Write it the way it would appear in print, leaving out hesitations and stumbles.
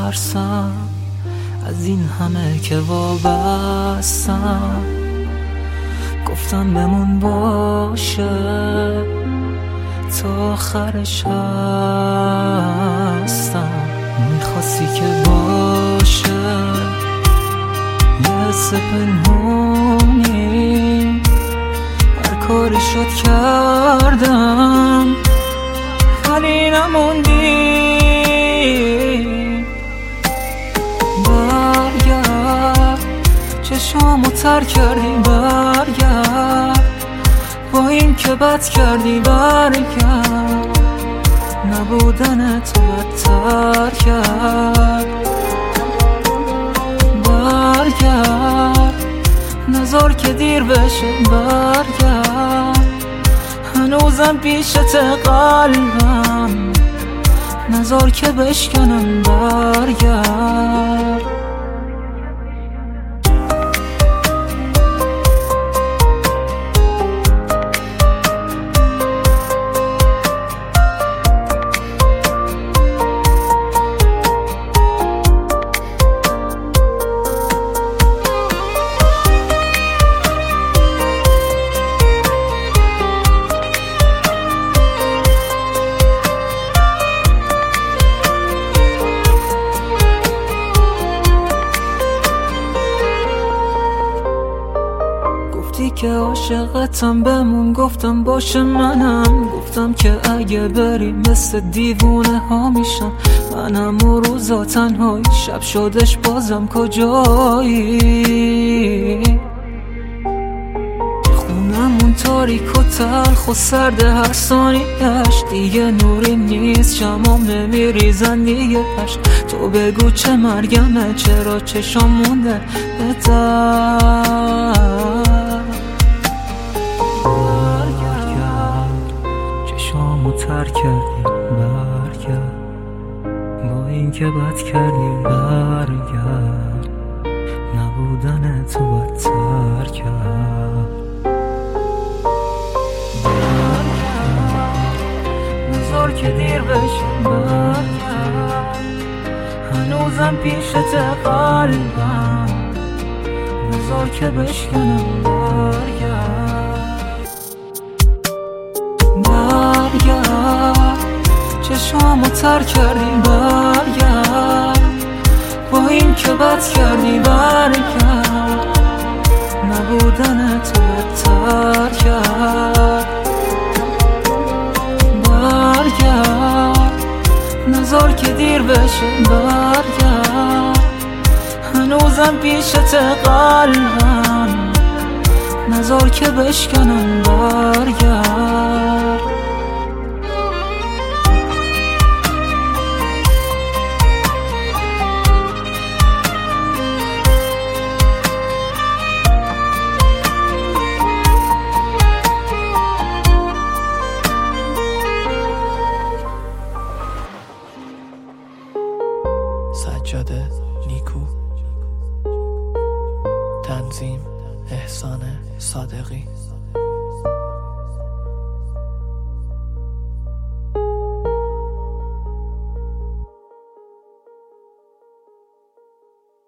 میترسم از این همه که وابستم. گفتم بمون باشه تا آخرش هستم. میخواستی که باشه یه حس پنهونی، هر کاری شد کردم ولی نموندی. برگرد چشامو تر کردی، برگرد با این که بد کردی، برگرد نبودن تو بدتر کرد. برگرد نذار که دیر بشه، برگرد هنوزم پیشت قلبم، نذار که بشکنم، برگرد. گفتی که عاشقتم بمون، گفتم باشه منم. گفتم که اگه بری مثل دیوونه ها میشم. منم و روزا تنهایی، شب شدش بازم کجایی؟ خونمون تاریک و تلخ و سرد هر ثانیه‌اش، دیگه نوری نیست، شمام نمیریزن دیگه پشت. تو بگو چه مرگمه، چرا چشام مونده به چشامو تر کردی، برگرد با این که بد کردی، برگرد نبودن تو بدتر کرد. برگرد نذار که دیر بشه، برگرد هنوزم پیشت قلبم، نذار که بشکنم، برگرد. برگرد چشامو تر کردی، برگرد با این که بد کردی، برگرد نبودن تو بدتر کرد. برگرد نذار که دیر بشه، برگرد هنوزم پیشت قلبم، نذار که بشکنم، برگرد.